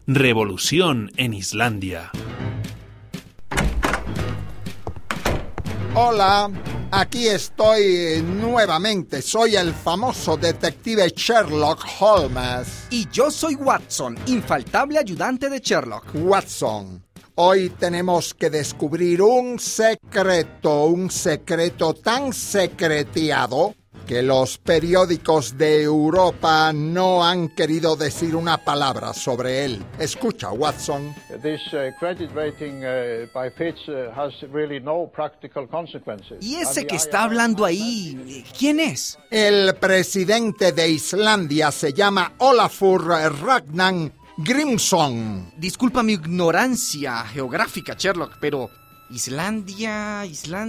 Revolución en Islandia. Hola, aquí estoy nuevamente. Soy el famoso detective Sherlock Holmes. Y yo soy Watson, infaltable ayudante de Sherlock. Watson, hoy tenemos que descubrir un secreto tan secreteado que los periódicos de Europa no han querido decir una palabra sobre él. Escucha, Watson. This credit rating by Fitch has really no practical consequences. ¿Y ese que está hablando ahí, quién es? El presidente de Islandia se llama Olafur Ragnar Grímsson. Disculpa mi ignorancia geográfica, Sherlock, pero Islandia,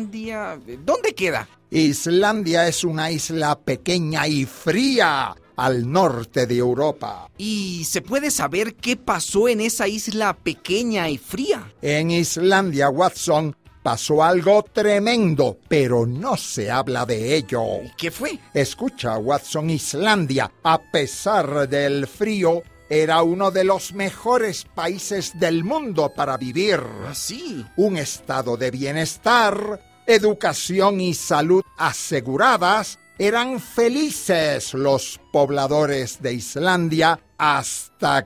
¿dónde queda? Islandia es una isla pequeña y fría al norte de Europa. ¿Y se puede saber qué pasó en esa isla pequeña y fría? En Islandia, Watson, pasó algo tremendo, pero no se habla de ello. ¿Qué fue? Escucha, Watson, Islandia, a pesar del frío, era uno de los mejores países del mundo para vivir. ¿Ah, sí? Un estado de bienestar, educación y salud aseguradas. Eran felices los pobladores de Islandia hasta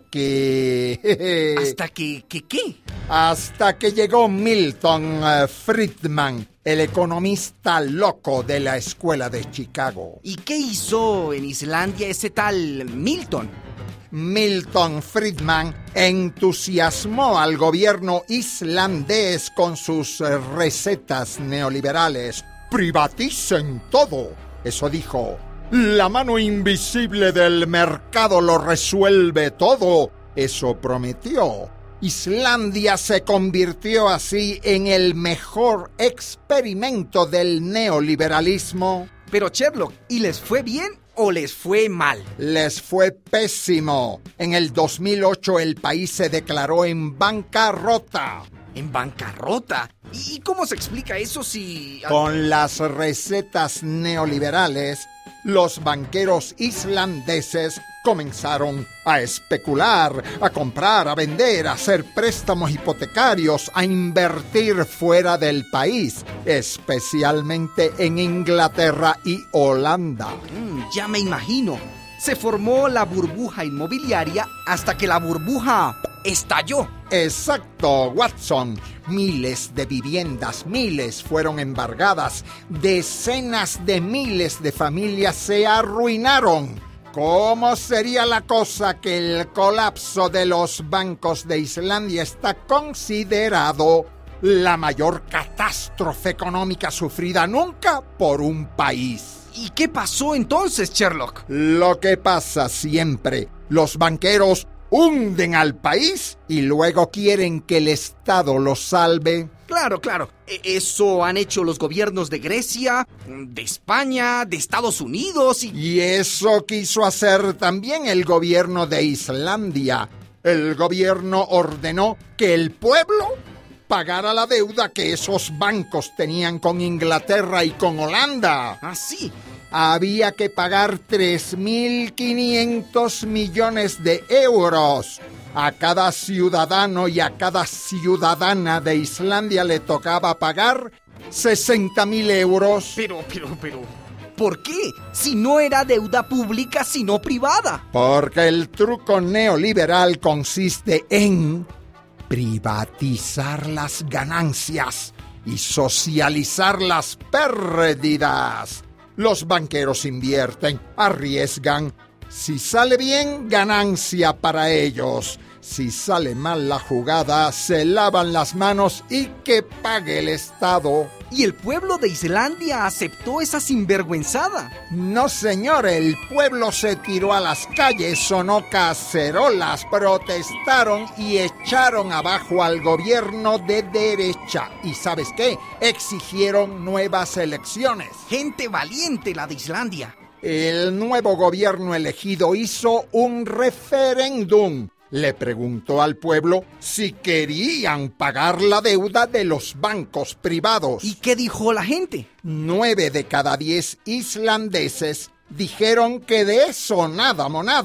que... ¿Hasta que qué? Hasta que llegó Milton Friedman, el economista loco de la escuela de Chicago. ¿Y qué hizo en Islandia ese tal Milton? Milton Friedman entusiasmó al gobierno islandés con sus recetas neoliberales. ¡Privaticen todo! Eso dijo. La mano invisible del mercado lo resuelve todo. Eso prometió. Islandia se convirtió así en el mejor experimento del neoliberalismo. Pero Sherlock, ¿y les fue bien o les fue mal? Les fue pésimo. En el 2008 el país se declaró en bancarrota. ¿En bancarrota? ¿Y cómo se explica eso si...? Con las recetas neoliberales, los banqueros islandeses comenzaron a especular, a comprar, a vender, a hacer préstamos hipotecarios, a invertir fuera del país, especialmente en Inglaterra y Holanda. Ya me imagino. Se formó la burbuja inmobiliaria hasta que la burbuja estalló. Exacto, Watson. Miles de viviendas, fueron embargadas. Decenas de miles de familias se arruinaron. ¿Cómo sería la cosa que el colapso de los bancos de Islandia está considerado la mayor catástrofe económica sufrida nunca por un país? ¿Y qué pasó entonces, Sherlock? Lo que pasa siempre. Los banqueros hunden al país y luego quieren que el Estado los salve. Claro. Eso han hecho los gobiernos de Grecia, de España, de Estados Unidos Y eso quiso hacer también el gobierno de Islandia. El gobierno ordenó que el pueblo pagara la deuda que esos bancos tenían con Inglaterra y con Holanda. ¿Ah, sí? Había que pagar 3.500 millones de euros. A cada ciudadano y a cada ciudadana de Islandia le tocaba pagar 60.000 euros. Pero, ¿por qué? Si no era deuda pública, sino privada. Porque el truco neoliberal consiste en privatizar las ganancias y socializar las pérdidas. Los banqueros invierten, arriesgan. Si sale bien, ganancia para ellos. Si sale mal la jugada, se lavan las manos y que pague el Estado. ¿Y el pueblo de Islandia aceptó esa sinvergüenzada? No, señor, el pueblo se tiró a las calles, sonó cacerolas, protestaron y echaron abajo al gobierno de derecha. ¿Y sabes qué? Exigieron nuevas elecciones. Gente valiente la de Islandia. El nuevo gobierno elegido hizo un referéndum. Le preguntó al pueblo si querían pagar la deuda de los bancos privados. ¿Y qué dijo la gente? 9 de cada 10 islandeses dijeron que de eso nada monada,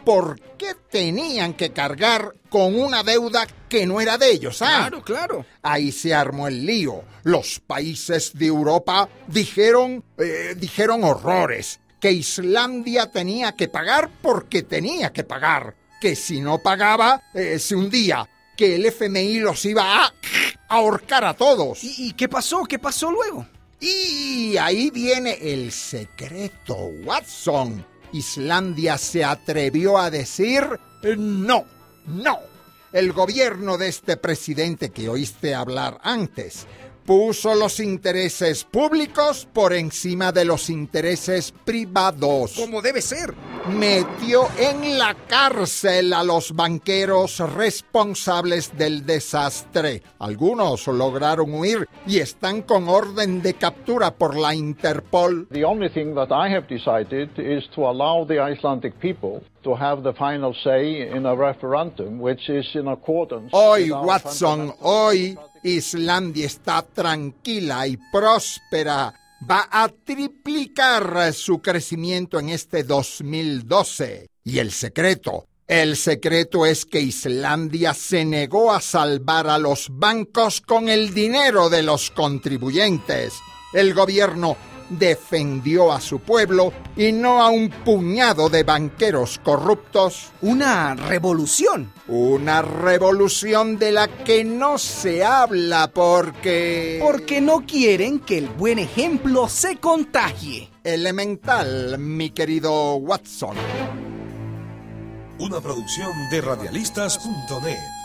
por qué tenían que cargar con una deuda que no era de ellos. Claro. Ahí se armó el lío. Los países de Europa dijeron horrores, que Islandia tenía que pagar porque tenía que pagar, que si no pagaba, se hundía, que el FMI los iba a ahorcar a todos. ¿Y qué pasó? ¿Qué pasó luego? Y ahí viene el secreto, Watson. Islandia se atrevió a decir no. El gobierno de este presidente que oíste hablar antes puso los intereses públicos por encima de los intereses privados. Como debe ser. Metió en la cárcel a los banqueros responsables del desastre. Algunos lograron huir y están con orden de captura por la Interpol. The only thing that I have decided is to allow the Icelandic people to have the final say in a referendum, which is in accordance. Hoy, Watson, hoy Islandia está tranquila y próspera. Va a triplicar su crecimiento en este 2012. Y el secreto es que Islandia se negó a salvar a los bancos con el dinero de los contribuyentes. El gobierno defendió a su pueblo y no a un puñado de banqueros corruptos. Una revolución. Una revolución de la que no se habla porque no quieren que el buen ejemplo se contagie. Elemental, mi querido Watson. Una producción de radialistas.net.